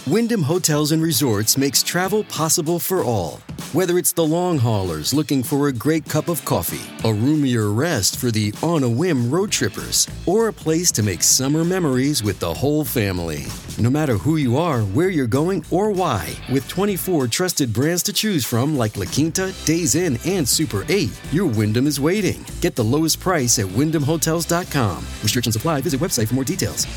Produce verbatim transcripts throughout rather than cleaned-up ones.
Wyndham Hotels and Resorts makes travel possible for all. Whether it's the long haulers looking for a great cup of coffee, a roomier rest for the on-a-whim road trippers, or a place to make summer memories with the whole family. No matter who you are, where you're going, or why, with twenty-four trusted brands to choose from like La Quinta, Days Inn, and Super eight, your Wyndham is waiting. Get the lowest price at wyndham hotels dot com. Restrictions apply. Visit website for more details.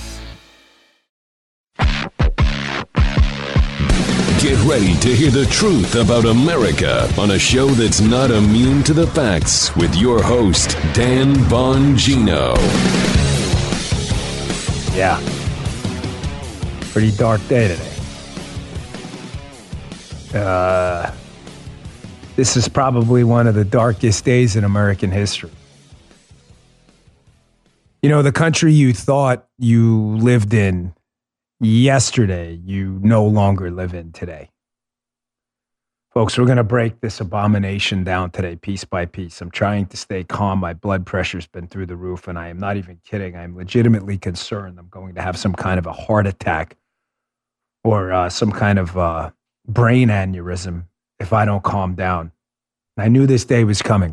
Get ready to hear the truth about America on a show that's not immune to the facts with your host, Dan Bongino. Yeah. Pretty dark day today. Uh, this is probably one of the darkest days in American history. You know, the country you thought you lived in yesterday, you no longer live in today. Folks, we're going to break this abomination down today, piece by piece. I'm trying to stay calm. My blood pressure's been through the roof, and I am not even kidding. I'm legitimately concerned I'm going to have some kind of a heart attack or uh, some kind of uh, brain aneurysm if I don't calm down. I knew this day was coming.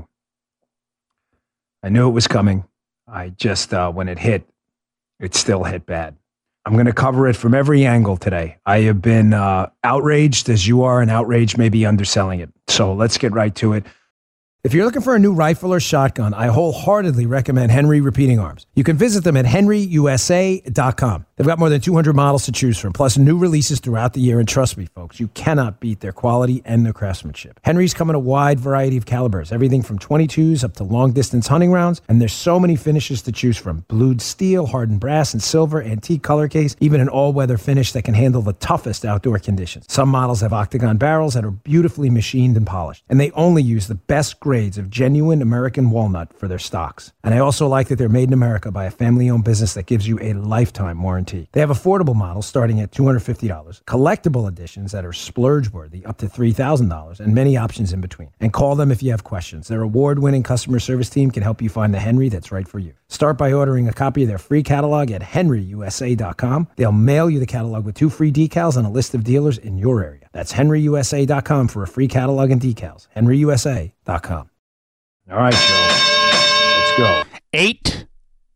I knew it was coming. I just, uh, when it hit, it still hit bad. I'm going to cover it from every angle today. I have been uh, outraged as you are, and outraged may be underselling it. So let's get right to it. If you're looking for a new rifle or shotgun, I wholeheartedly recommend Henry Repeating Arms. You can visit them at henry u s a dot com. They've got more than two hundred models to choose from, plus new releases throughout the year. And trust me, folks, you cannot beat their quality and their craftsmanship. Henry's come in a wide variety of calibers, everything from twenty-twos up to long-distance hunting rounds. And there's so many finishes to choose from. Blued steel, hardened brass and silver, antique color case, even an all-weather finish that can handle the toughest outdoor conditions. Some models have octagon barrels that are beautifully machined and polished. And they only use the best grades of genuine American walnut for their stocks. And I also like that they're made in America by a family-owned business that gives you a lifetime warranty. They have affordable models starting at two hundred fifty dollars, collectible editions that are splurge-worthy up to three thousand dollars, and many options in between. And call them if you have questions. Their award-winning customer service team can help you find the Henry that's right for you. Start by ordering a copy of their free catalog at henry u s a dot com. They'll mail you the catalog with two free decals and a list of dealers in your area. That's henry u s a dot com for a free catalog and decals. henry u s a dot com. All right, Joe. Let's go. Eight,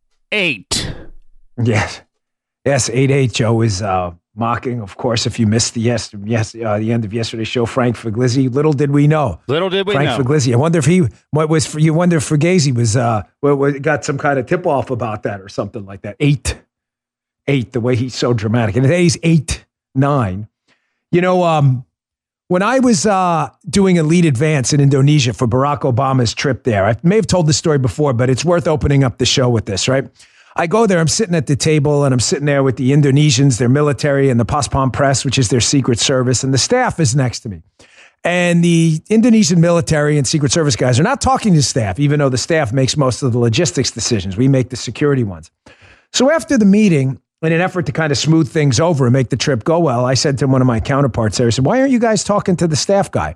eight. Yes, yes. Eight eight. Joe is uh, mocking, of course. If you missed the yes, yes, uh, the end of yesterday's show, Frank Figlizzi. Little did we know. Little did we Frank know. Frank Figlizzi. I wonder if he what was for, you wonder if Fugazi was uh well, got some kind of tip off about that or something like that. Eight, eight. The way he's so dramatic, and today's eight nine. You know, um. When I was uh, doing Elite Advance in Indonesia for Barack Obama's trip there, I may have told this story before, but it's worth opening up the show with this, right? I go there, I'm sitting at the table, and I'm sitting there with the Indonesians, their military, and the Paspam Press, which is their secret service, and the staff is next to me. And the Indonesian military and secret service guys are not talking to staff, even though the staff makes most of the logistics decisions. We make the security ones. So after the meeting, in an effort to kind of smooth things over and make the trip go well, I said to one of my counterparts there, I said, why aren't you guys talking to the staff guy?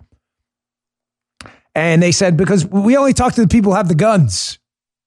And they said, because we only talk to the people who have the guns.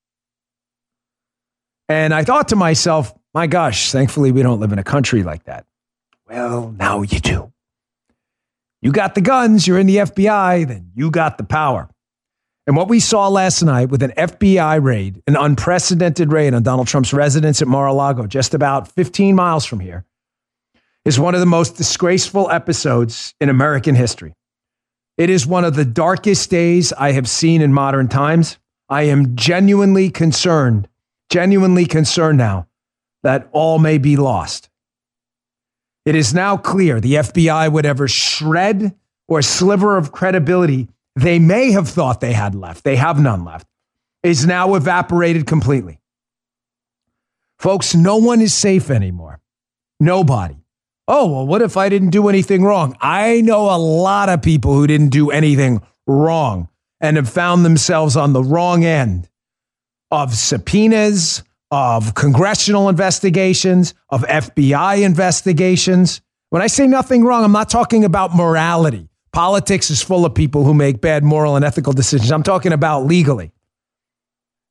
And I thought to myself, my gosh, thankfully we don't live in a country like that. Well, now you do. You got the guns, you're in the F B I, then you got the power. And what we saw last night with an F B I raid, an unprecedented raid on Donald Trump's residence at Mar-a-Lago, just about fifteen miles from here, is one of the most disgraceful episodes in American history. It is one of the darkest days I have seen in modern times. I am genuinely concerned, genuinely concerned now that all may be lost. It is now clear the F B I, whatever shred or sliver of credibility they may have thought they had left, they have none left, is now evaporated completely. Folks, no one is safe anymore. Nobody. Oh, well, what if I didn't do anything wrong? I know a lot of people who didn't do anything wrong and have found themselves on the wrong end of subpoenas, of congressional investigations, of F B I investigations. When I say nothing wrong, I'm not talking about morality. Politics is full of people who make bad moral and ethical decisions. I'm talking about legally.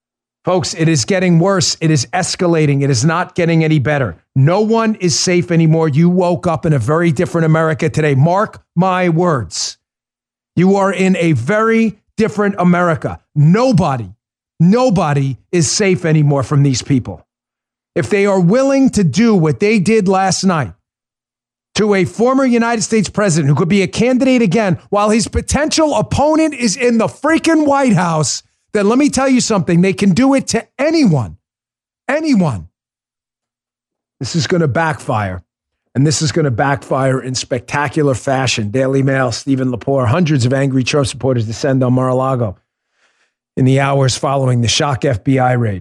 Folks, it is getting worse. It is escalating. It is not getting any better. No one is safe anymore. You woke up in a very different America today. Mark my words. You are in a very different America. Nobody, nobody is safe anymore from these people. If they are willing to do what they did last night to a former United States president who could be a candidate again while his potential opponent is in the freaking White House, then let me tell you something. They can do it to anyone. Anyone. This is going to backfire. And this is going to backfire in spectacular fashion. Daily Mail, Stephen Lepore, hundreds of angry Trump supporters descend on Mar-a-Lago in the hours following the shock F B I raid.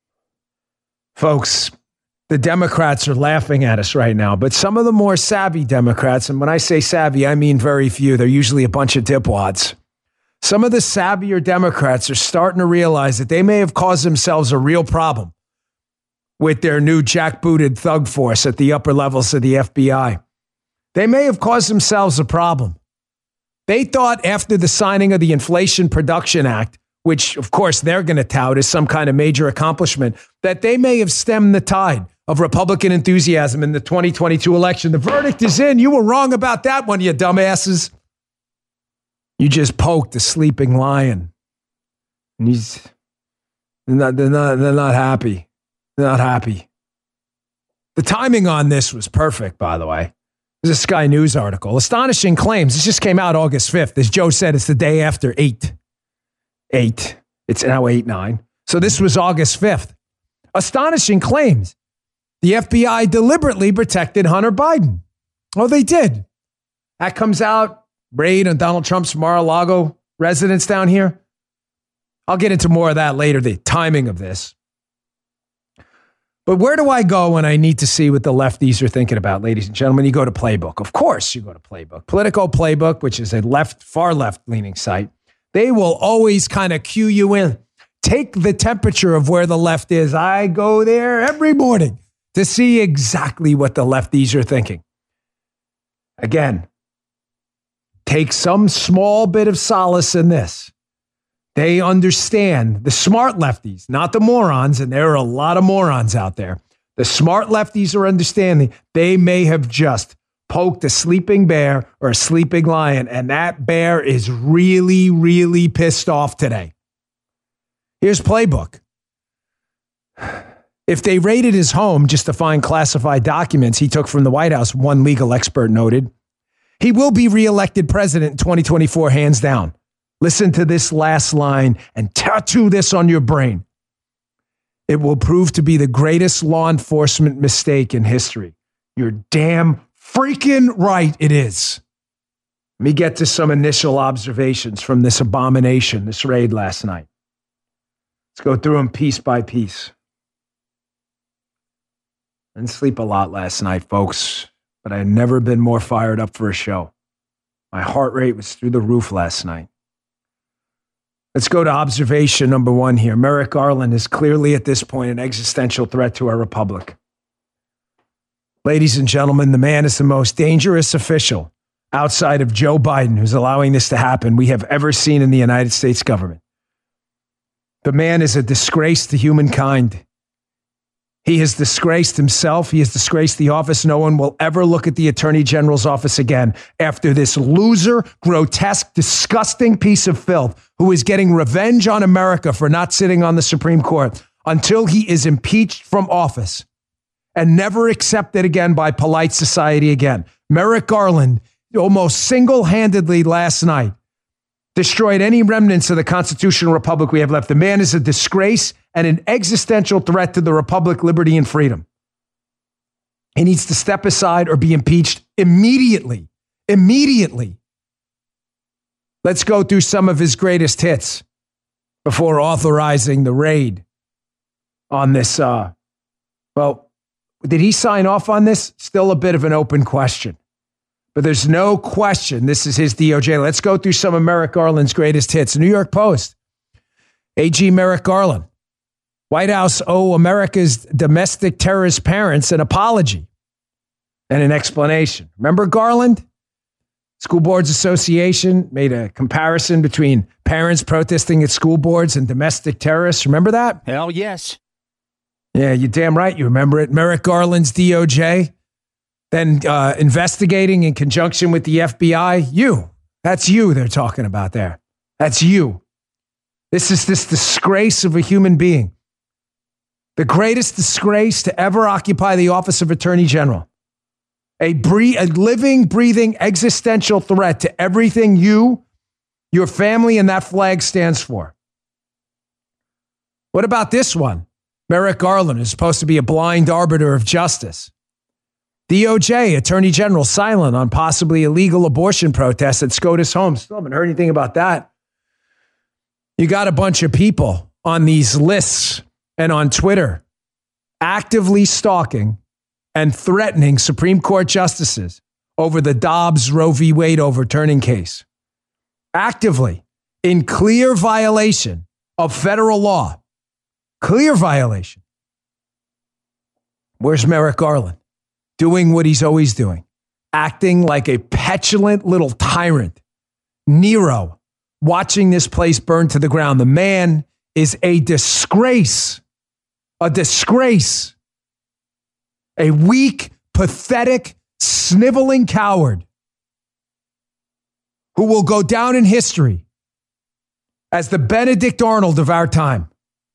Folks, the Democrats are laughing at us right now, but some of the more savvy Democrats, and when I say savvy, I mean very few. They're usually a bunch of dipwads. Some of the savvier Democrats are starting to realize that they may have caused themselves a real problem with their new jackbooted thug force at the upper levels of the F B I. They may have caused themselves a problem. They thought after the signing of the Inflation Production Act, which of course they're going to tout as some kind of major accomplishment, that they may have stemmed the tide of Republican enthusiasm in the twenty twenty-two election. The verdict is in. You were wrong about that one, you dumbasses. You just poked a sleeping lion. And he's, they're not, they're not, they're not happy. They're not happy. The timing on this was perfect, by the way. There's a Sky News article. Astonishing claims. This just came out August fifth. As Joe said, it's the day after eight. Eight. It's now eight nine. So this was August fifth. Astonishing claims. The F B I deliberately protected Hunter Biden. Oh, they did. That comes out. Raid on Donald Trump's Mar-a-Lago residence down here. I'll get into more of that later, the timing of this. But where do I go when I need to see what the lefties are thinking about, ladies and gentlemen? You go to Playbook. Of course you go to Playbook. Politico Playbook, which is a left, far left-leaning site. They will always kind of cue you in. Take the temperature of where the left is. I go there every morning to see exactly what the lefties are thinking. Again, take some small bit of solace in this. They understand, the smart lefties, not the morons, and there are a lot of morons out there. The smart lefties are understanding they may have just poked a sleeping bear or a sleeping lion, and that bear is really, really pissed off today. Here's Playbook. If they raided his home just to find classified documents he took from the White House, one legal expert noted, he will be reelected president in twenty twenty-four, hands down. Listen to this last line and tattoo this on your brain. It will prove to be the greatest law enforcement mistake in history. You're damn freaking right it is. Let me get to some initial observations from this abomination, this raid last night. Let's go through them piece by piece. I didn't sleep a lot last night, folks, but I had never been more fired up for a show. My heart rate was through the roof last night. Let's go to observation number one here. Merrick Garland is clearly at this point an existential threat to our republic. Ladies and gentlemen, the man is the most dangerous official outside of Joe Biden, who's allowing this to happen, we have ever seen in the United States government. The man is a disgrace to humankind. He has disgraced himself. He has disgraced the office. No one will ever look at the Attorney General's office again after this loser, grotesque, disgusting piece of filth who is getting revenge on America for not sitting on the Supreme Court until he is impeached from office and never accepted again by polite society again. Merrick Garland almost single-handedly last night destroyed any remnants of the constitutional republic we have left. The man is a disgrace and an existential threat to the republic, liberty, and freedom. He needs to step aside or be impeached immediately. Immediately. Let's go through some of his greatest hits before authorizing the raid on this. Uh, well, did he sign off on this? Still a bit of an open question. But there's no question this is his D O J. Let's go through some of Merrick Garland's greatest hits. New York Post. A G Merrick Garland. White House owe America's domestic terrorist parents an apology and an explanation. Remember Garland? School Boards Association made a comparison between parents protesting at school boards and domestic terrorists. Remember that? Hell yes. Yeah, you're damn right. You remember it. Merrick Garland's D O J, then uh, investigating in conjunction with the F B I. You. That's you they're talking about there. That's you. This is this disgrace of a human being. The greatest disgrace to ever occupy the office of Attorney General. A, bre- a living, breathing, existential threat to everything you, your family, and that flag stands for. What about this one? Merrick Garland is supposed to be a blind arbiter of justice. D O J, Attorney General, silent on possibly illegal abortion protests at SCOTUS Homes. Still haven't heard anything about that. You got a bunch of people on these lists and on Twitter actively stalking and threatening Supreme Court justices over the Dobbs Roe v. Wade overturning case. Actively, in clear violation of federal law. Clear violation. Where's Merrick Garland? Doing what he's always doing. Acting like a petulant little tyrant. Nero, watching this place burn to the ground. The man is a disgrace. A disgrace. A weak, pathetic, sniveling coward who will go down in history as the Benedict Arnold of our time.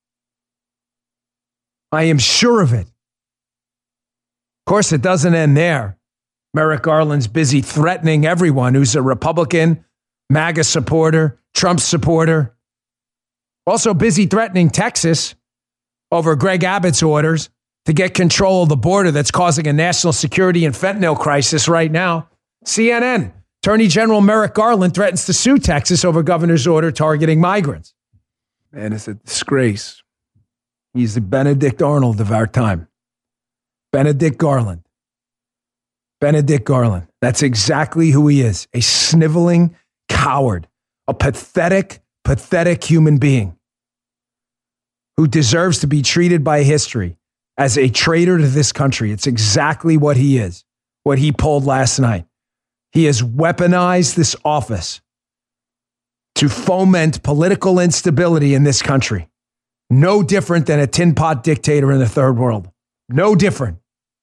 I am sure of it. Of course, it doesn't end there. Merrick Garland's busy threatening everyone who's a Republican, MAGA supporter, Trump supporter. Also busy threatening Texas over Greg Abbott's orders to get control of the border that's causing a national security and fentanyl crisis right now. C N N, Attorney General Merrick Garland threatens to sue Texas over governor's order targeting migrants. Man, it's a disgrace. He's the Benedict Arnold of our time. Benedict Garland. Benedict Garland. That's exactly who he is. A sniveling coward. A pathetic, pathetic human being who deserves to be treated by history as a traitor to this country. It's exactly what he is, what he pulled last night. He has weaponized this office to foment political instability in this country. No different than a tin pot dictator in the third world. No different.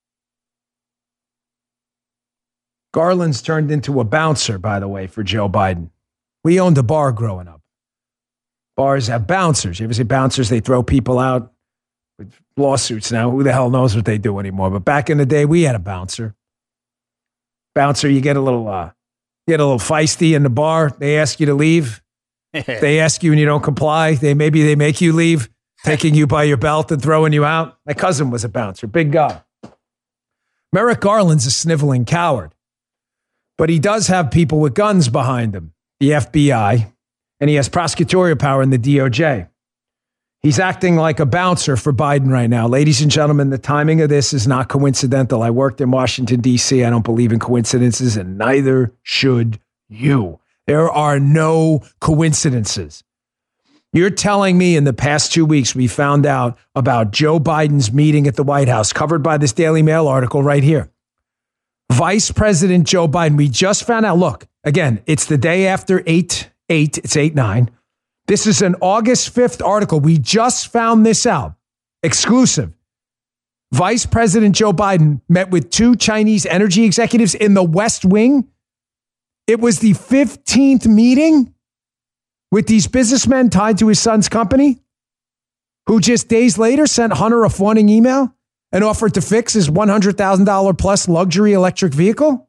Garland's turned into a bouncer, by the way, for Joe Biden. We owned a bar growing up. Bars have bouncers. You ever see bouncers? They throw people out with lawsuits now. Who the hell knows what they do anymore? But back in the day, we had a bouncer. Bouncer, you get a little, uh, you get a little feisty in the bar. They ask you to leave. They ask you and you don't comply. They maybe they make you leave, taking you by your belt and throwing you out. My cousin was a bouncer, big guy. Merrick Garland's a sniveling coward, but he does have people with guns behind him, the F B I, and he has prosecutorial power in the D O J. He's acting like a bouncer for Biden right now. Ladies and gentlemen, the timing of this is not coincidental. I worked in Washington, D C. I don't believe in coincidences, and neither should you. There are no coincidences. You're telling me in the past two weeks we found out about Joe Biden's meeting at the White House, covered by this Daily Mail article right here. Vice President Joe Biden, we just found out, look, again, it's the day after eight eight, it's eight nine. This is an August fifth article. We just found this out. Exclusive. Vice President Joe Biden met with two Chinese energy executives in the West Wing. It was the fifteenth meeting with these businessmen tied to his son's company, who just days later sent Hunter a fawning email and offered to fix his one hundred thousand dollars plus luxury electric vehicle.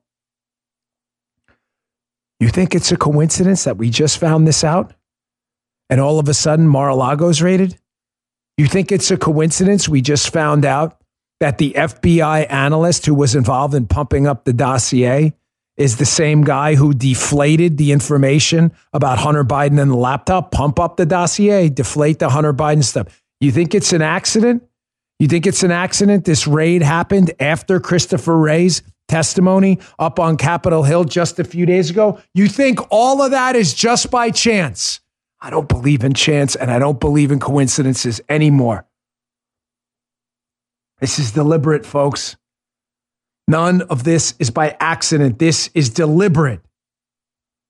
You think it's a coincidence that we just found this out and all of a sudden Mar-a-Lago's raided? You think it's a coincidence we just found out that the F B I analyst who was involved in pumping up the dossier is the same guy who deflated the information about Hunter Biden and the laptop? Pump up the dossier, deflate the Hunter Biden stuff. You think it's an accident? You think it's an accident this raid happened after Christopher Wray's testimony up on Capitol Hill just a few days ago? You think all of that is just by chance? I don't believe in chance, and I don't believe in coincidences anymore. This is deliberate, folks. None of this is by accident. This is deliberate.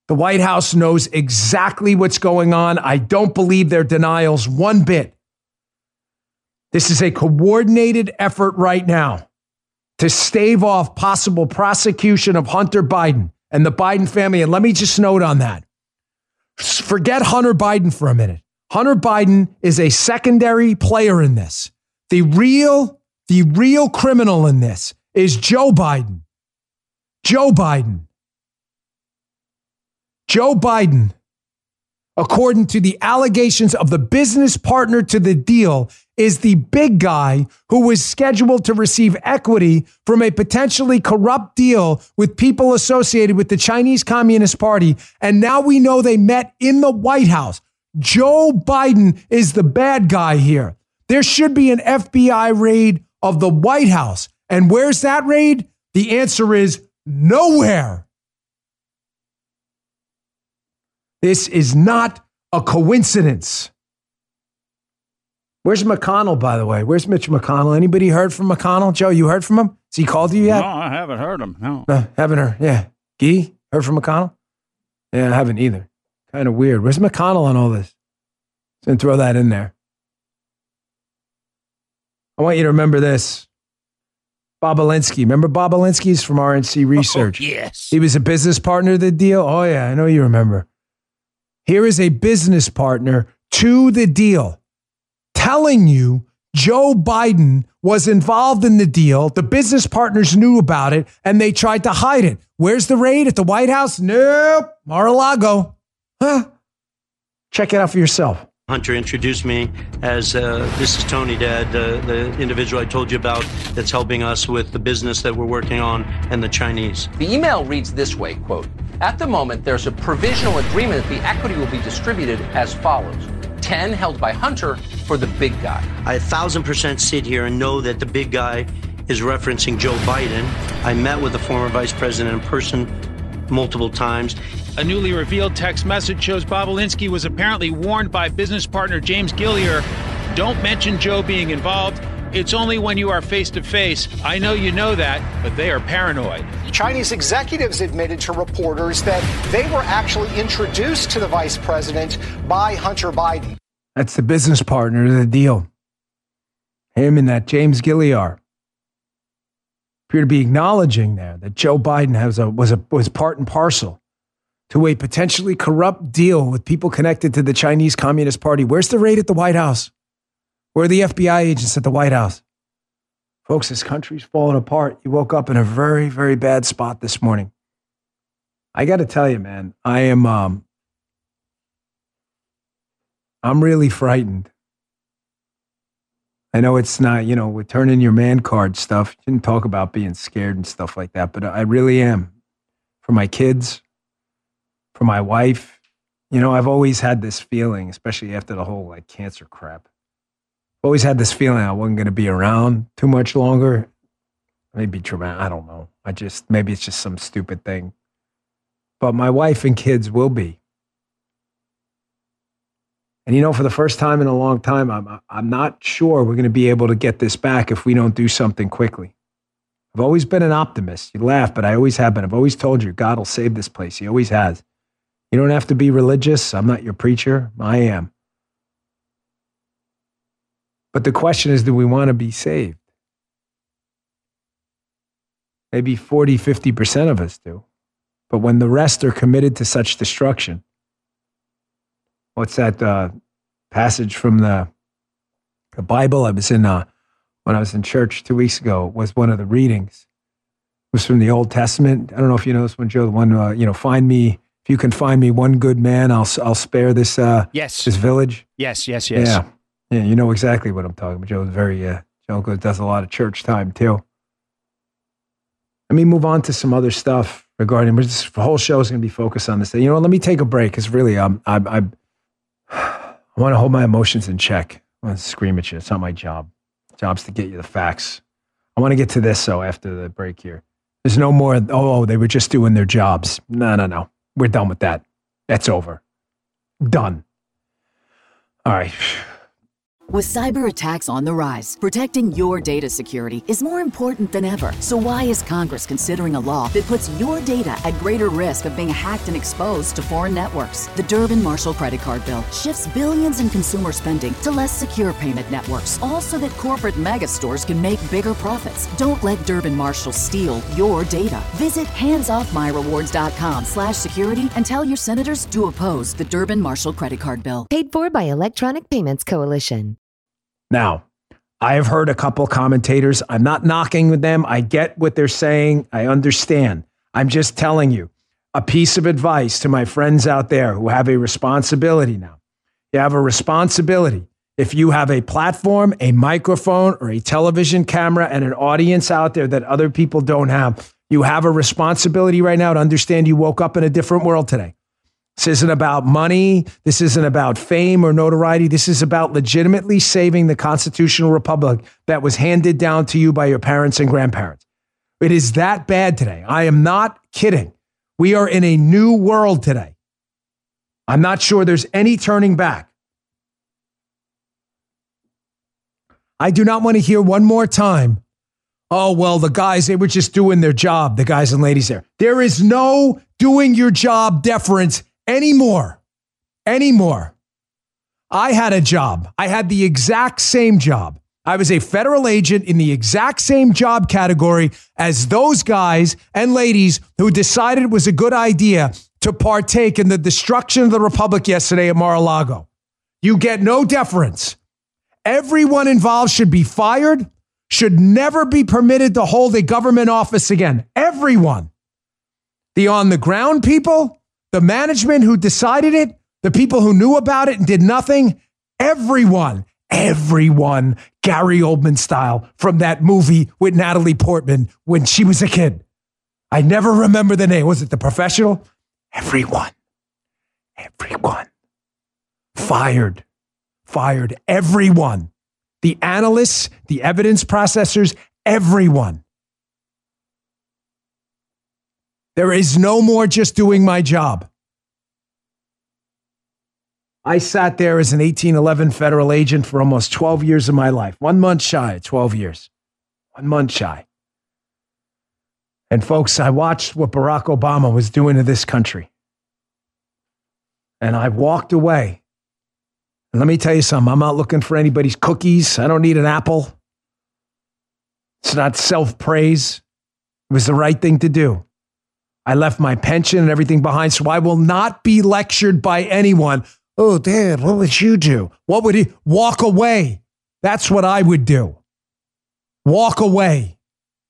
The White House knows exactly what's going on. I don't believe their denials one bit. This is a coordinated effort right now to stave off possible prosecution of Hunter Biden and the Biden family. And let me just note on that. Forget Hunter Biden for a minute. Hunter Biden is a secondary player in this. The real, the real criminal in this is Joe Biden. Joe Biden. Joe Biden, according to the allegations of the business partner to the deal, is the big guy who was scheduled to receive equity from a potentially corrupt deal with people associated with the Chinese Communist Party. And now we know they met in the White House. Joe Biden is the bad guy here. There should be an F B I raid of the White House. And where's that raid? The answer is nowhere. This is not a coincidence. Where's McConnell, by the way? Where's Mitch McConnell? Anybody heard from McConnell? Joe, you heard from him? Has he called you yet? No, I haven't heard him. No. No, haven't heard. Yeah. Guy, heard from McConnell? Yeah, I haven't either. Kind of weird. Where's McConnell on all this? Gonna throw that in there. I want you to remember this. Bob Alinsky. Remember Bob Alinsky's from R N C Research? Oh, yes. He was a business partner of the deal? Oh, yeah, I know you remember. Here is a business partner to the deal telling you Joe Biden was involved in the deal. The business partners knew about it and they tried to hide it. Where's the raid? At the White House? Nope. Mar-a-Lago. Huh? Check it out for yourself. Hunter introduced me as uh, this is Tony, Dad, uh, the individual I told you about that's helping us with the business that we're working on and the Chinese. The email reads this way, quote, at the moment, there's a provisional agreement that the equity will be distributed as follows. ten held by Hunter for the big guy. I a thousand percent sit here and know that the big guy is referencing Joe Biden. I met with the former vice president in person multiple times. A newly revealed text message shows Bob Alinsky was apparently warned by business partner James Gilliar, don't mention Joe being involved. It's only when you are face-to-face. I know you know that, but they are paranoid. Chinese executives admitted to reporters that they were actually introduced to the vice president by Hunter Biden. That's the business partner of the deal. Him and that James Gilliar appear to be acknowledging there that Joe Biden has a, was, a, was part and parcel to a potentially corrupt deal with people connected to the Chinese Communist Party. Where's the raid at the White House? Where are the F B I agents at the White House? Folks, this country's falling apart. You woke up in a very, very bad spot this morning. I got to tell you, man, I am, um, I'm really frightened. I know it's not, you know, with turning your man card stuff. You didn't talk about being scared and stuff like that, but I really am. For my kids, for my wife. You know, I've always had this feeling, especially after the whole like cancer crap. I've always had this feeling I wasn't going to be around too much longer. Maybe traumatic. I don't know. I just, maybe it's just some stupid thing. But my wife and kids will be. And you know, for the first time in a long time, I'm, I'm not sure we're going to be able to get this back if we don't do something quickly. I've always been an optimist. You laugh, but I always have been. I've always told you, God will save this place. He always has. You don't have to be religious. I'm not your preacher. I am. But the question is, do we want to be saved? Maybe forty, fifty percent of us do. But when the rest are committed to such destruction, what's that uh, passage from the, the Bible? I was in, uh, when I was in church two weeks ago, was one of the readings. It was from the Old Testament. I don't know if you know this one, Joe, the one, uh, you know, find me, if you can find me one good man, I'll I'll spare this uh, yes. this village. Yes, yes, yes. Yeah. Yeah, you know exactly what I'm talking about. Joe's very, uh, Joe does a lot of church time too. Let me move on to some other stuff regarding, this whole show is going to be focused on this. You know, let me take a break because really, um, I, I, I want to hold my emotions in check. I want to scream at you. It's not my job. My job's to get you the facts. I want to get to this, though, after the break here. There's no more, oh, oh, they were just doing their jobs. No, no, no. We're done with that. That's over. Done. All right. With cyber attacks on the rise, protecting your data security is more important than ever. So why is Congress considering a law that puts your data at greater risk of being hacked and exposed to foreign networks? The Durbin-Marshall credit card bill shifts billions in consumer spending to less secure payment networks, all so that corporate mega stores can make bigger profits. Don't let Durbin-Marshall steal your data. Visit handsoffmyrewards.com slash security and tell your senators to oppose the Durbin-Marshall credit card bill. Paid for by Electronic Payments Coalition. Now, I have heard a couple commentators. I'm not knocking with them. I get what they're saying. I understand. I'm just telling you a piece of advice to my friends out there who have a responsibility now. You have a responsibility. If you have a platform, a microphone, or a television camera and an audience out there that other people don't have, you have a responsibility right now to understand you woke up in a different world today. This isn't about money. This isn't about fame or notoriety. This is about legitimately saving the constitutional republic that was handed down to you by your parents and grandparents. It is that bad today. I am not kidding. We are in a new world today. I'm not sure there's any turning back. I do not want to hear one more time, oh, well, the guys, they were just doing their job, the guys and ladies there. There is no doing your job deference Anymore, anymore. I had a job. I had the exact same job. I was a federal agent in the exact same job category as those guys and ladies who decided it was a good idea to partake in the destruction of the Republic yesterday at Mar-a-Lago. You get no deference. Everyone involved should be fired, should never be permitted to hold a government office again. Everyone. The on-the-ground people, the management who decided it, the people who knew about it and did nothing, everyone, everyone, Gary Oldman style from that movie with Natalie Portman when she was a kid. I never remember the name. Was it The Professional? Everyone, everyone. Fired, fired, everyone. The analysts, the evidence processors, everyone. There is no more just doing my job. I sat there as an eighteen eleven federal agent for almost twelve years of my life. One month shy of twelve years. One month shy. And folks, I watched what Barack Obama was doing to this country. And I walked away. And let me tell you something. I'm not looking for anybody's cookies. I don't need an apple. It's not self-praise. It was the right thing to do. I left my pension and everything behind, so I will not be lectured by anyone. Oh, Dad, what would you do? What would he? Walk away. That's what I would do. Walk away.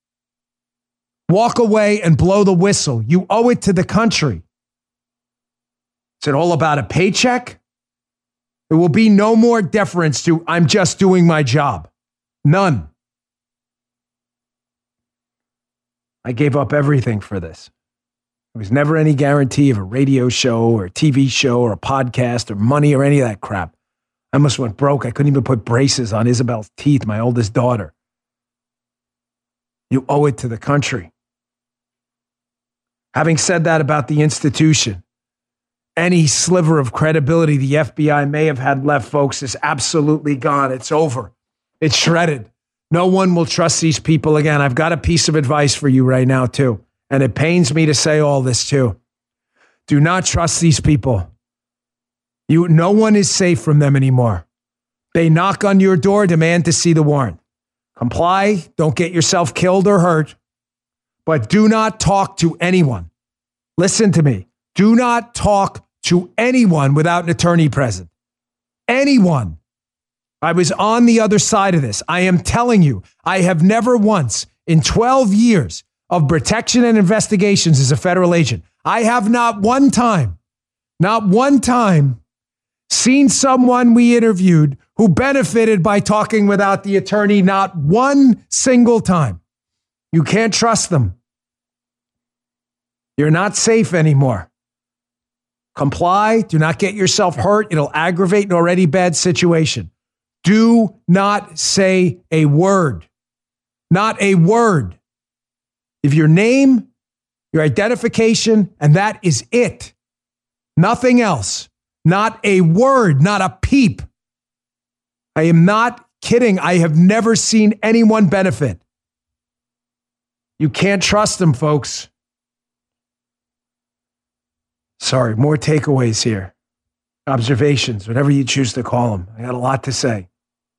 Walk away and blow the whistle. You owe it to the country. Is it all about a paycheck? There will be no more deference to, I'm just doing my job. None. I gave up everything for this. There was never any guarantee of a radio show or a T V show or a podcast or money or any of that crap. I almost went broke. I couldn't even put braces on Isabel's teeth, my oldest daughter. You owe it to the country. Having said that about the institution, any sliver of credibility the F B I may have had left, folks, is absolutely gone. It's over. It's shredded. No one will trust these people again. I've got a piece of advice for you right now, too. And it pains me to say all this too. Do not trust these people. You, no one is safe from them anymore. They knock on your door, demand to see the warrant. Comply, don't get yourself killed or hurt, but do not talk to anyone. Listen to me. Do not talk to anyone without an attorney present. Anyone. I was on the other side of this. I am telling you, I have never once in twelve years of protection and investigations as a federal agent, I have not one time, not one time seen someone we interviewed who benefited by talking without the attorney, not one single time. You can't trust them. You're not safe anymore. Comply. Do not get yourself hurt. It'll aggravate an already bad situation. Do not say a word. Not a word. If your name, your identification, and that is it. Nothing else. Not a word, not a peep. I am not kidding. I have never seen anyone benefit. You can't trust them, folks. Sorry, more takeaways here. Observations, whatever you choose to call them. I got a lot to say.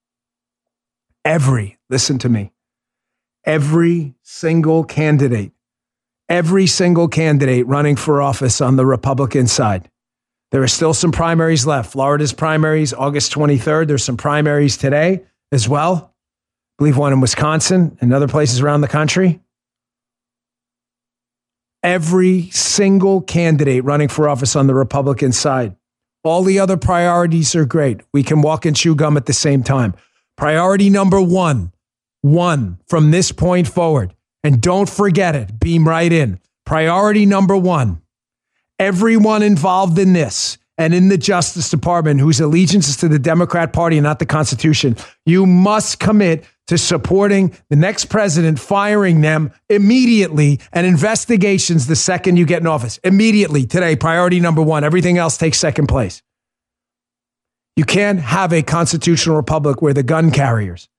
Every, listen to me, every single candidate, every single candidate running for office on the Republican side. There are still some primaries left. Florida's primaries, August twenty-third. There's some primaries today as well. I believe one in Wisconsin and other places around the country. Every single candidate running for office on the Republican side. All the other priorities are great. We can walk and chew gum at the same time. Priority number one, one from this point forward. And don't forget it. Beam right in. Priority number one. Everyone involved in this and in the Justice Department whose allegiance is to the Democrat Party and not the Constitution, you must commit to supporting the next president, firing them immediately, and investigations the second you get in office. Immediately, today, priority number one. Everything else takes second place. You can't have a constitutional republic where the gun carriers,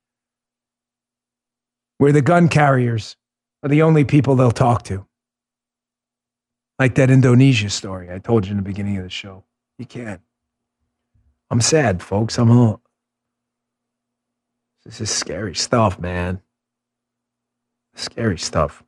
where the gun carriers are the only people they'll talk to. Like that Indonesia story I told you in the beginning of the show. You can't. I'm sad, folks. I'm a little... This is scary stuff, man. Scary stuff.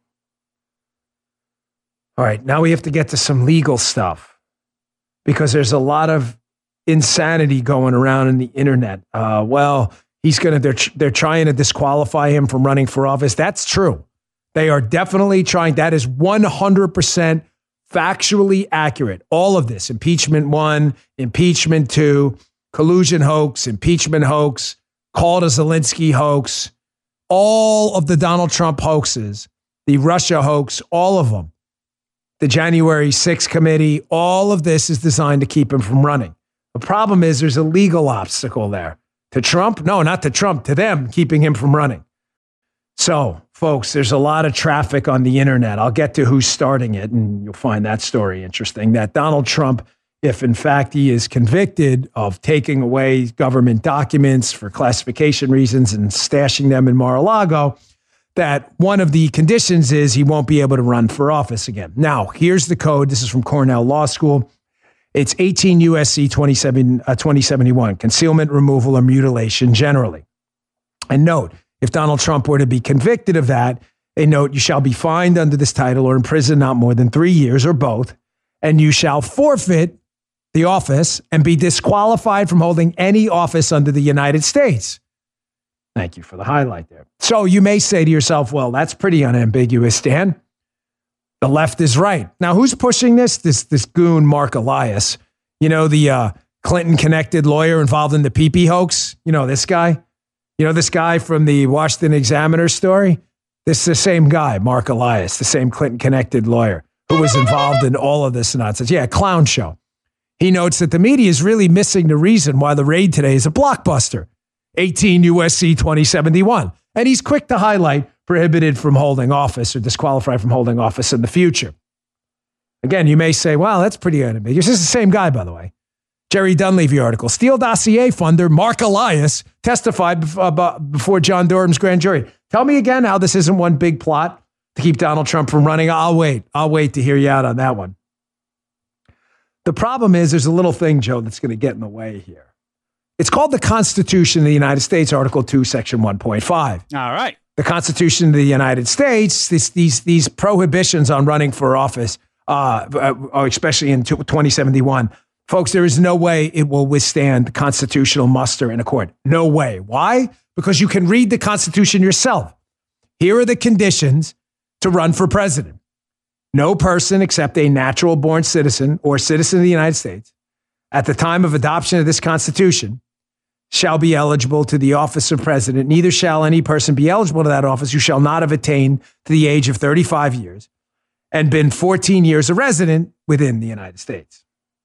All right, now we have to get to some legal stuff because there's a lot of insanity going around in the internet. Uh, well, he's gonna. They're they're trying to disqualify him from running for office. That's true. They are definitely trying. That is one hundred percent factually accurate. All of this: impeachment one, impeachment two, collusion hoax, impeachment hoax. Called a Zelensky hoax, all of the Donald Trump hoaxes, the Russia hoax, all of them, the January sixth committee, all of this is designed to keep him from running. The problem is there's a legal obstacle there. To Trump? No, not to Trump, to them, keeping him from running. So, folks, there's a lot of traffic on the internet. I'll get to who's starting it, and you'll find that story interesting, that Donald Trump, if in fact he is convicted of taking away government documents for classification reasons and stashing them in Mar-a-Lago, that one of the conditions is he won't be able to run for office again. Now, here's the code. This is from Cornell Law School. It's eighteen U S C twenty-seven, uh, twenty seventy-one, concealment, removal, or mutilation generally. And note, if Donald Trump were to be convicted of that, a note, you shall be fined under this title or imprisoned not more than three years or both, and you shall forfeit the office and be disqualified from holding any office under the United States. Thank you for the highlight there. So you may say to yourself, well, that's pretty unambiguous, Dan. The left is right. Now, who's pushing this? This this goon, Mark Elias. You know, the uh, Clinton-connected lawyer involved in the P P hoax? You know, this guy? You know, this guy from the Washington Examiner story? This is the same guy, Mark Elias, the same Clinton-connected lawyer who was involved in all of this nonsense. Yeah, clown show. He notes that the media is really missing the reason why the raid today is a blockbuster. eighteen U S C twenty seventy-one. And he's quick to highlight prohibited from holding office or disqualified from holding office in the future. Again, you may say, well, that's pretty unambiguous. This is the same guy, by the way. Jerry Dunleavy article. Steele dossier funder Mark Elias testified before John Durham's grand jury. Tell me again how this isn't one big plot to keep Donald Trump from running. I'll wait. I'll wait to hear you out on that one. The problem is there's a little thing, Joe, that's going to get in the way here. It's called the Constitution of the United States, Article two, Section one point five. All right. The Constitution of the United States, this, these, these prohibitions on running for office, uh, uh, especially in twenty seventy-one, folks, there is no way it will withstand constitutional muster in a court. No way. Why? Because you can read the Constitution yourself. Here are the conditions to run for president. No person except a natural-born citizen or citizen of the United States at the time of adoption of this Constitution shall be eligible to the office of president. Neither shall any person be eligible to that office who shall not have attained to the age of thirty-five years and been fourteen years a resident within the United States.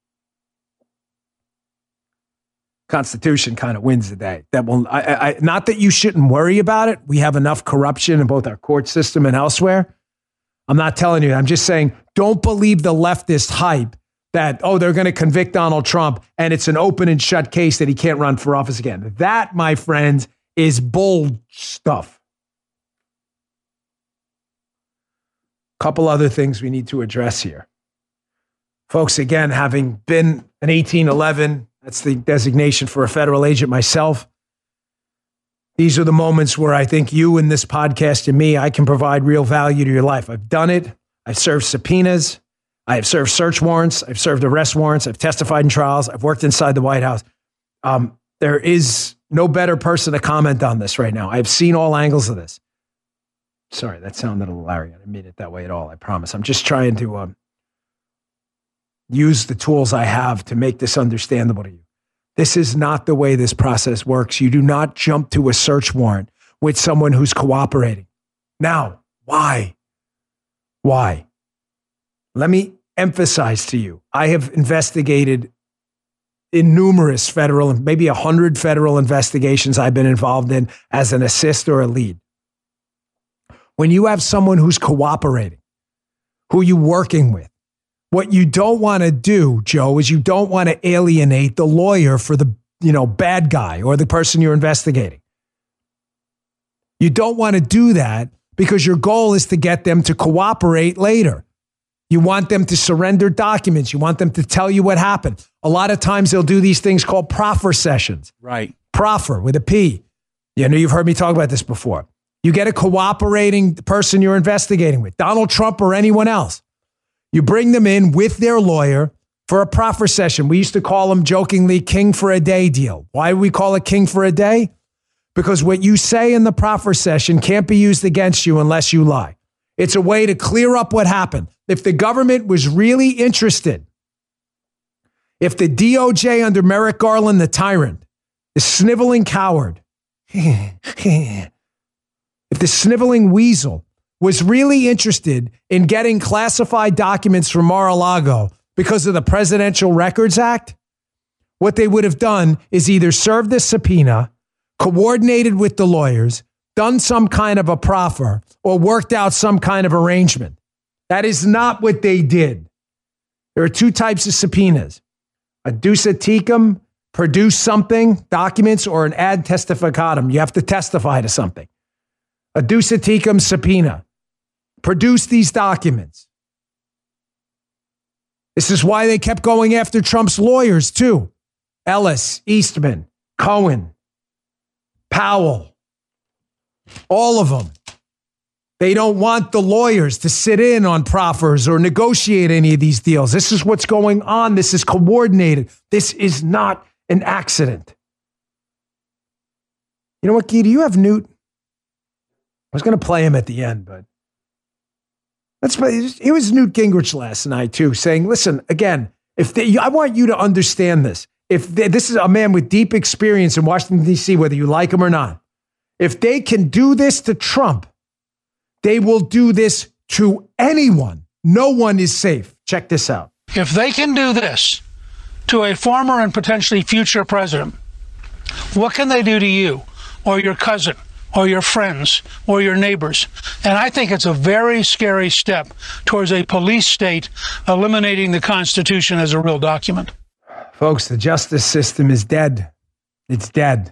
Constitution kind of wins the day. That will, I, I, not that you shouldn't worry about it. We have enough corruption in both our court system and elsewhere. I'm not telling you. I'm just saying, don't believe the leftist hype that, oh, they're going to convict Donald Trump and it's an open and shut case that he can't run for office again. That, my friends, is bull stuff. Couple other things we need to address here. Folks, again, having been an eighteen eleven, that's the designation for a federal agent myself, these are the moments where I think you and this podcast and me, I can provide real value to your life. I've done it. I've served subpoenas. I have served search warrants. I've served arrest warrants. I've testified in trials. I've worked inside the White House. Um, there is no better person to comment on this right now. I've seen all angles of this. Sorry, that sounded a little Larry. I didn't mean it that way at all. I promise. I'm just trying to um, use the tools I have to make this understandable to you. This is not the way this process works. You do not jump to a search warrant with someone who's cooperating. Now, why? Why? Let me emphasize to you, I have investigated in numerous federal, maybe a hundred federal investigations I've been involved in as an assist or a lead. When you have someone who's cooperating, who you're working with, what you don't want to do, Joe, is you don't want to alienate the lawyer for the, you know, bad guy or the person you're investigating. You don't want to do that because your goal is to get them to cooperate later. You want them to surrender documents. You want them to tell you what happened. A lot of times they'll do these things called proffer sessions. Right. Proffer with a P. You know, you've heard me talk about this before. You get a cooperating person you're investigating with, Donald Trump or anyone else. You bring them in with their lawyer for a proffer session. We used to call them jokingly king for a day deal. Why do we call it king for a day? Because what you say in the proffer session can't be used against you unless you lie. It's a way to clear up what happened. If the government was really interested, if the D O J under Merrick Garland, the tyrant, the sniveling coward, if the sniveling weasel was really interested in getting classified documents from Mar-a-Lago because of the Presidential Records Act, what they would have done is either served the subpoena, coordinated with the lawyers, done some kind of a proffer, or worked out some kind of arrangement. That is not what they did. There are two types of subpoenas. A duce et tecum, produce something, documents, or an ad testificatum. You have to testify to something. A duce et tecum subpoena. Produce these documents. This is why they kept going after Trump's lawyers, too. Ellis, Eastman, Cohen, Powell, all of them. They don't want the lawyers to sit in on proffers or negotiate any of these deals. This is what's going on. This is coordinated. This is not an accident. You know what, Guy? Do you have Newt? I was going to play him at the end, but let's play. It was Newt Gingrich last night, too, saying, listen, again, if they, I want you to understand this. If they, this is a man with deep experience in Washington, D C, whether you like him or not. If they can do this to Trump, they will do this to anyone. No one is safe. Check this out. If they can do this to a former and potentially future president, what can they do to you or your cousin or your friends or your neighbors? And I think it's a very scary step towards a police state eliminating the Constitution as a real document. Folks, the justice system is dead. It's dead.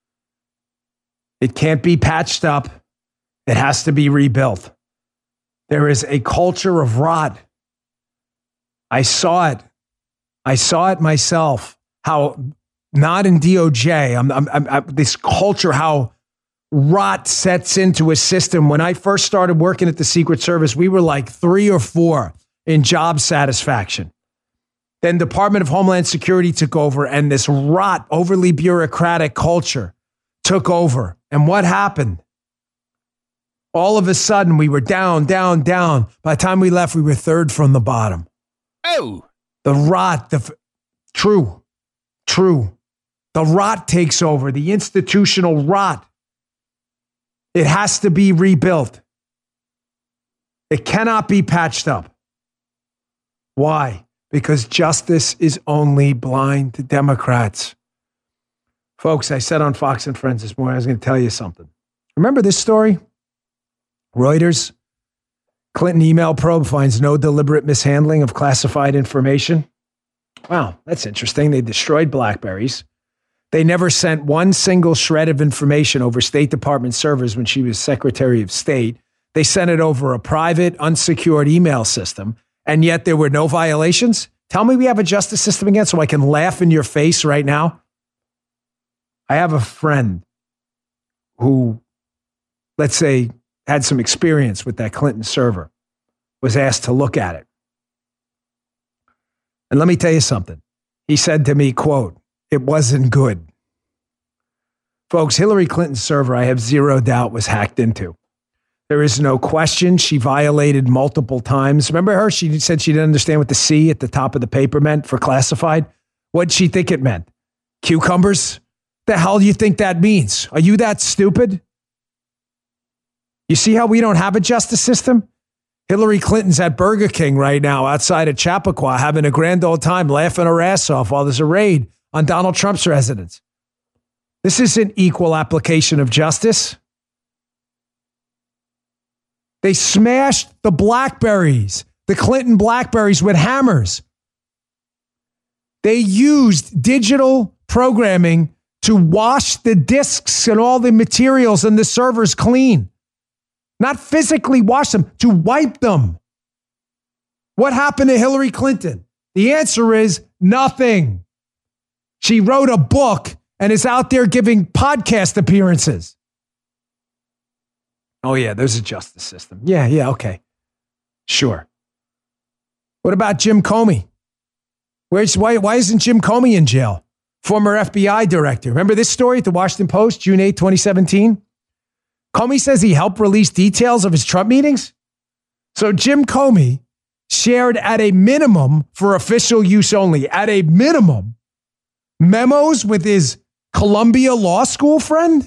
It can't be patched up. It has to be rebuilt. There is a culture of rot. I saw it. I saw it myself. How, not in D O J, I'm, I'm, I'm, this culture, how rot sets into a system. When I first started working at the Secret Service, we were like three or four in job satisfaction. Then Department of Homeland Security took over, and this rot, overly bureaucratic culture took over. And what happened? All of a sudden, we were down, down, down. By the time we left, we were third from the bottom. Oh. The rot, the true, true. The rot takes over, the institutional rot. It has to be rebuilt. It cannot be patched up. Why? Because justice is only blind to Democrats. Folks, I said on Fox and Friends this morning, I was going to tell you something. Remember this story? Reuters, Clinton email probe finds no deliberate mishandling of classified information. Wow, that's interesting. They destroyed BlackBerries. They never sent one single shred of information over State Department servers when she was Secretary of State. They sent it over a private, unsecured email system, and yet there were no violations? Tell me we have a justice system again so I can laugh in your face right now. I have a friend who, let's say, had some experience with that Clinton server, was asked to look at it. And let me tell you something. He said to me, quote, "It wasn't good." Folks, Hillary Clinton's server, I have zero doubt, was hacked into. There is no question she violated multiple times. Remember her? She said she didn't understand what the C at the top of the paper meant for classified. What did she think it meant? Cucumbers? The hell do you think that means? Are you that stupid? You see how we don't have a justice system? Hillary Clinton's at Burger King right now outside of Chappaqua having a grand old time laughing her ass off while there's a raid on Donald Trump's residence. This isn't equal application of justice. They smashed the BlackBerries, the Clinton BlackBerries with hammers. They used digital programming to wash the disks and all the materials and the servers clean. Not physically wash them, to wipe them. What happened to Hillary Clinton? The answer is nothing. She wrote a book and is out there giving podcast appearances. Oh, yeah, there's a justice system. Yeah, yeah, okay. Sure. What about Jim Comey? Where's, why, why isn't Jim Comey in jail? Former F B I director. Remember this story at the Washington Post, June eighth, twenty seventeen? Comey says he helped release details of his Trump meetings. So Jim Comey shared at a minimum for official use only, at a minimum, memos with his Columbia Law School friend.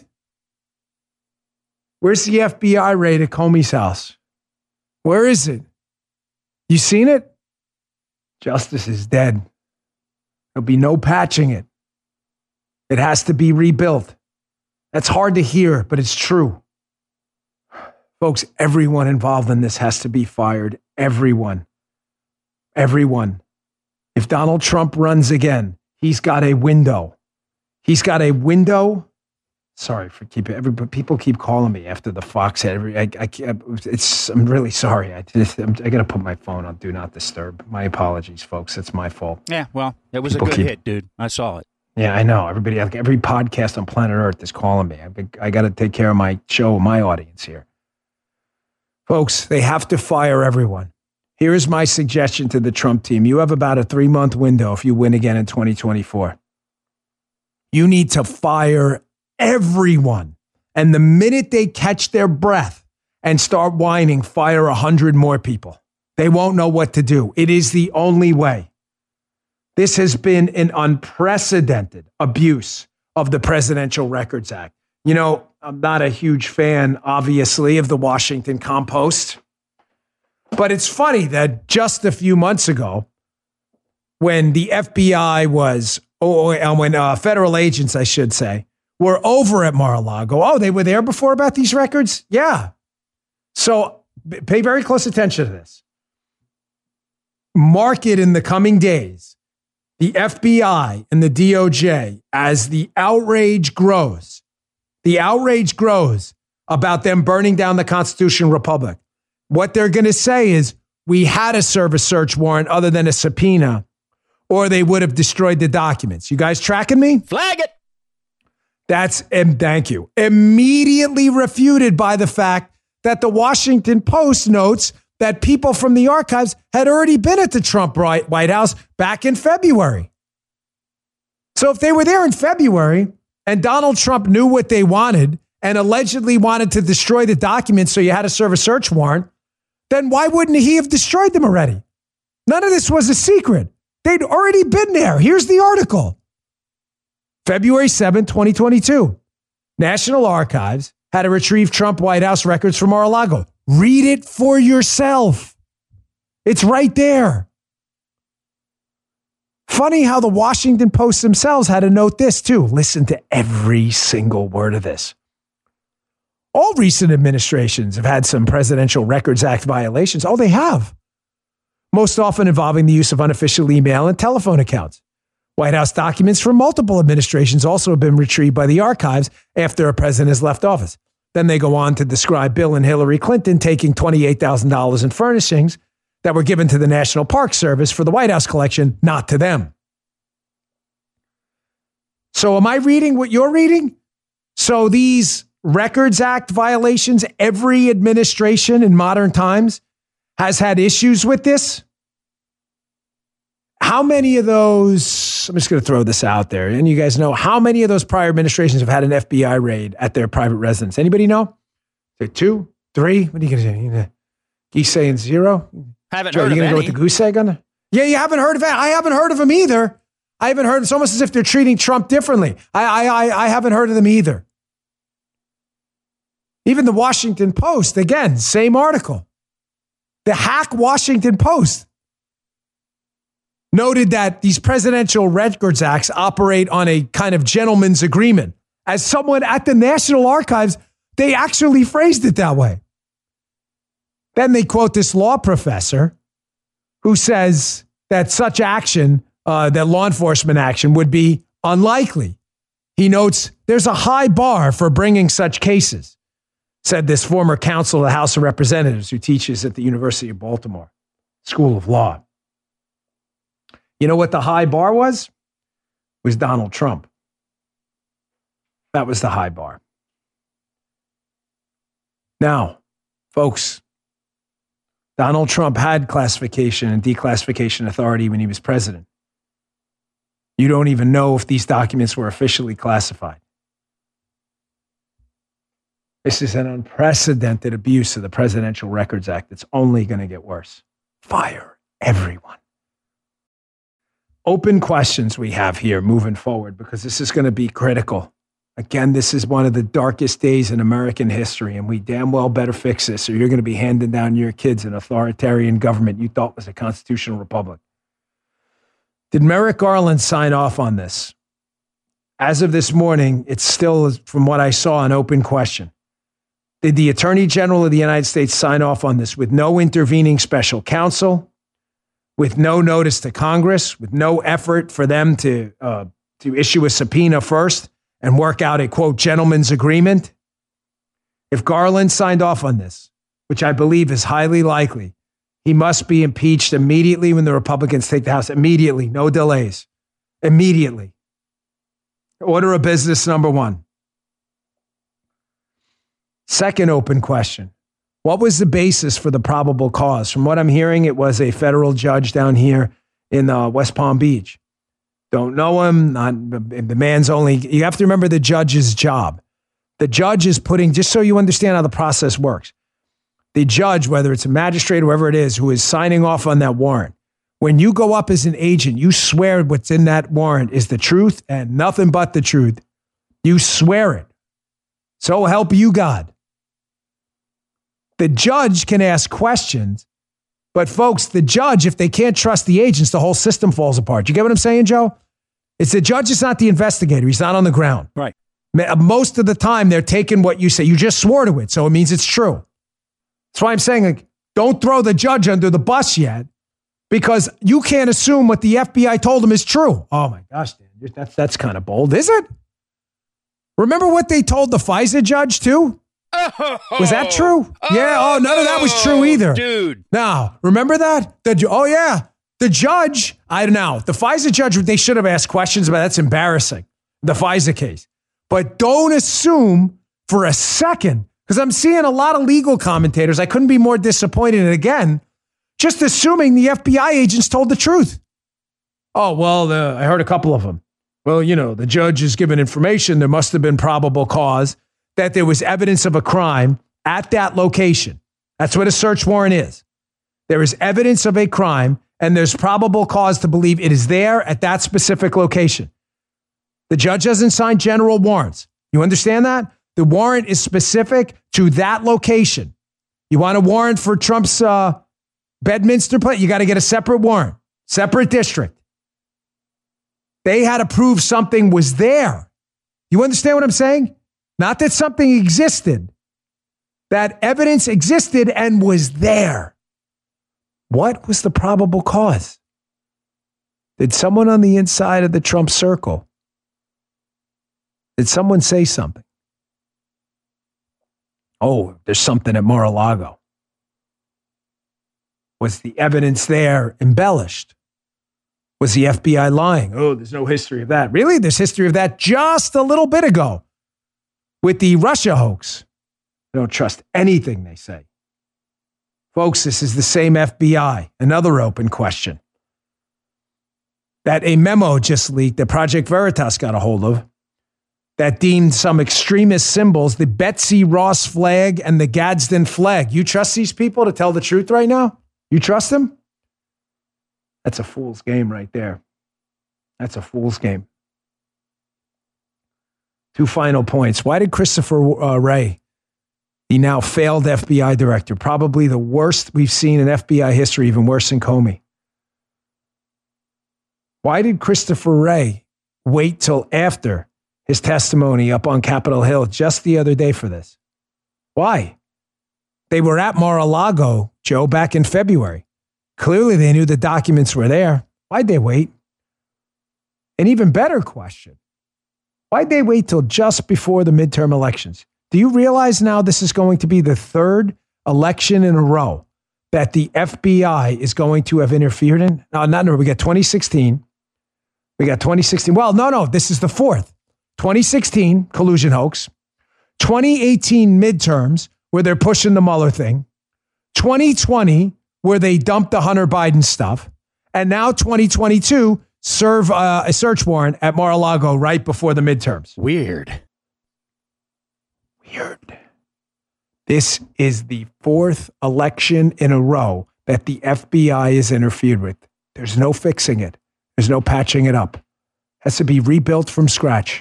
Where's the F B I raid at Comey's house? Where is it? You seen it? Justice is dead. There'll be no patching it. It has to be rebuilt. That's hard to hear, but it's true. Folks, everyone involved in this has to be fired. Everyone. Everyone. If Donald Trump runs again, he's got a window. He's got a window. Sorry for keeping every people keep calling me after the Fox head. Every, I, I, it's, I'm really sorry. I just, I'm, I got to put my phone on Do Not Disturb. My apologies, folks. It's my fault. Yeah, well, it was people a good keep, hit, dude. I saw it. Yeah, I know. Everybody, every podcast on planet Earth is calling me. I, I got to take care of my show, my audience here. Folks, they have to fire everyone. Here is my suggestion to the Trump team. You have about a three-month window if you win again in twenty twenty-four. You need to fire everyone. And the minute they catch their breath and start whining, fire a hundred more people. They won't know what to do. It is the only way. This has been an unprecedented abuse of the Presidential Records Act. You know, I'm not a huge fan, obviously, of the Washington Compost. But it's funny that just a few months ago, when the F B I was, or when uh, federal agents, I should say, were over at Mar-a-Lago. Oh, they were there before about these records? Yeah. So pay very close attention to this. Mark it in the coming days. The F B I and the D O J, as the outrage grows, the outrage grows about them burning down the Constitutional Republic. What they're going to say is, we had to serve a search warrant other than a subpoena, or they would have destroyed the documents. You guys tracking me? Flag it. That's, and thank you, immediately refuted by the fact that the Washington Post notes that people from the archives had already been at the Trump White House back in February. So if they were there in February and Donald Trump knew what they wanted and allegedly wanted to destroy the documents so you had to serve a search warrant, then why wouldn't he have destroyed them already? None of this was a secret. They'd already been there. Here's the article. February seventh, twenty twenty-two. National Archives had to retrieve Trump White House records from Mar-a-Lago. Read it for yourself. It's right there. Funny how the Washington Post themselves had to note this too. Listen to every single word of this. All recent administrations have had some Presidential Records Act violations. Oh, they have. most often involving the use of unofficial email and telephone accounts. White House documents from multiple administrations also have been retrieved by the archives after a president has left office. Then they go on to describe Bill and Hillary Clinton taking twenty-eight thousand dollars in furnishings that were given to the National Park Service for the White House collection, not to them. So am I reading what you're reading? So these Records Act violations, every administration in modern times has had issues with this. How many of those, I'm just going to throw this out there, and you guys know, how many of those prior administrations have had an F B I raid at their private residence? Anybody know? Is it two, three? What are you going to say? He's saying zero? Haven't Joe, heard you of gonna any. go with the goose egg on there? Yeah, you haven't heard of it. I haven't heard of them either. I haven't heard. It's almost as if they're treating Trump differently. I, I, I, I haven't heard of them either. Even the Washington Post, again, same article. The hack Washington Post noted that these presidential records acts operate on a kind of gentleman's agreement. As someone at the National Archives, they actually phrased it that way. Then they quote this law professor who says that such action, uh, that law enforcement action, would be unlikely. He notes there's a high bar for bringing such cases, said this former counsel of the House of Representatives who teaches at the University of Baltimore School of Law. You know what the high bar was? It was Donald Trump. That was the high bar. Now, folks, Donald Trump had classification and declassification authority when he was president. You don't even know if these documents were officially classified. This is an unprecedented abuse of the Presidential Records Act. It's only going to get worse. Fire everyone. Open questions we have here moving forward, because this is going to be critical. Again, this is one of the darkest days in American history, and we damn well better fix this, or you're going to be handing down your kids an authoritarian government you thought was a constitutional republic. Did Merrick Garland sign off on this? As of this morning, it's still, from what I saw, an open question. Did the Attorney General of the United States sign off on this with no intervening special counsel, with no notice to Congress, with no effort for them to uh, to issue a subpoena first and work out a, quote, gentleman's agreement? If Garland signed off on this, which I believe is highly likely, he must be impeached immediately when the Republicans take the House. Immediately, no delays. Immediately. Order of business number one. Second open question. What was the basis for the probable cause? From what I'm hearing, it was a federal judge down here in uh, West Palm Beach. Don't know him. Not, the man's only, you have to remember the judge's job. The judge is putting, just so you understand how the process works, the judge, whether it's a magistrate or whoever it is, who is signing off on that warrant, when you go up as an agent, you swear what's in that warrant is the truth and nothing but the truth. You swear it. So help you God. The judge can ask questions, but folks, the judge, if they can't trust the agents, the whole system falls apart. You get what I'm saying, Joe? It's the judge is not the investigator. He's not on the ground. Right. Most of the time, they're taking what you say. You just swore to it, so it means it's true. That's why I'm saying, like, don't throw the judge under the bus yet, because you can't assume what the F B I told him is true. Oh my gosh, Dan, that's, that's kind of bold, is it? Remember what they told the FISA judge too? Oh, was that true? Oh, yeah. Oh, none of that was true either. Dude. Now, remember that? The, oh, yeah. The judge, I don't know. The FISA judge, they should have asked questions about. That's embarrassing, the FISA case. But don't assume for a second, because I'm seeing a lot of legal commentators. I couldn't be more disappointed. And again, just assuming the F B I agents told the truth. Oh, well, the, I heard a couple of them. Well, you know, the judge is given information. There must have been probable cause that there was evidence of a crime at that location. That's what a search warrant is. There is evidence of a crime, and there's probable cause to believe it is there at that specific location. The judge doesn't sign general warrants. You understand that? The warrant is specific to that location. You want a warrant for Trump's uh, Bedminster place? You got to get a separate warrant, separate district. They had to prove something was there. You understand what I'm saying? Not that something existed. That evidence existed and was there. What was the probable cause? Did someone on the inside of the Trump circle, did someone say something? Oh, there's something at Mar-a-Lago. Was the evidence there embellished? Was the F B I lying? Oh, there's no history of that. Really? There's history of that just a little bit ago with the Russia hoax. I don't trust anything they say. Folks, this is the same F B I. Another open question. That a memo just leaked that Project Veritas got a hold of that deemed some extremist symbols, the Betsy Ross flag and the Gadsden flag. You trust these people to tell the truth right now? You trust them? That's a fool's game right there. That's a fool's game. Two final points. Why did Christopher uh, Wray, the now failed F B I director, probably the worst we've seen in F B I history, even worse than Comey, why did Christopher Wray wait till after his testimony up on Capitol Hill just the other day for this? Why? They were at Mar-a-Lago, Joe, back in February. Clearly, they knew the documents were there. Why'd they wait? An even better question. Why'd they wait till just before the midterm elections? Do you realize now this is going to be the third election in a row that the F B I is going to have interfered in? No, not no. We got twenty sixteen. We got twenty sixteen. Well, no, no. This is the fourth. twenty sixteen, collusion hoax. twenty eighteen midterms, where they're pushing the Mueller thing. twenty twenty, where they dumped the Hunter Biden stuff. And now twenty twenty-two, serve uh, a search warrant at Mar-a-Lago right before the midterms. Weird. Weird. This is the fourth election in a row that the F B I is interfered with. There's no fixing it. There's no patching it up. It has to be rebuilt from scratch.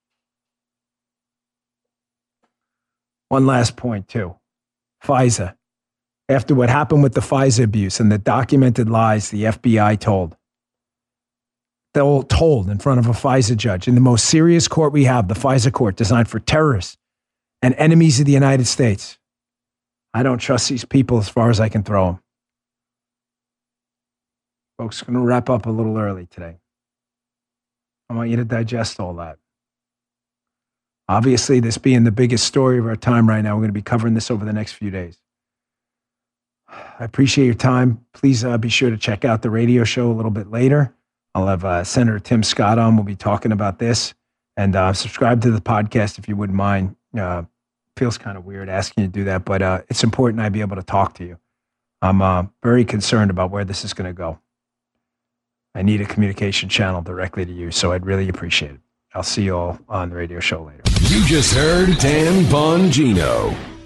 One last point, too. FISA. After what happened with the FISA abuse and the documented lies the F B I told, they all told in front of a FISA judge in the most serious court we have, the FISA court, designed for terrorists and enemies of the United States. I don't trust these people as far as I can throw them. Folks, going to wrap up a little early today. I want you to digest all that. Obviously, this being the biggest story of our time right now, we're going to be covering this over the next few days. I appreciate your time. Please uh, be sure to check out the radio show a little bit later. I'll have uh, Senator Tim Scott on. We'll be talking about this. And uh, subscribe to the podcast if you wouldn't mind. Uh, feels kind of weird asking you to do that, but uh, it's important I be able to talk to you. I'm uh, very concerned about where this is going to go. I need a communication channel directly to you, so I'd really appreciate it. I'll see you all on the radio show later. You just heard Dan Bongino.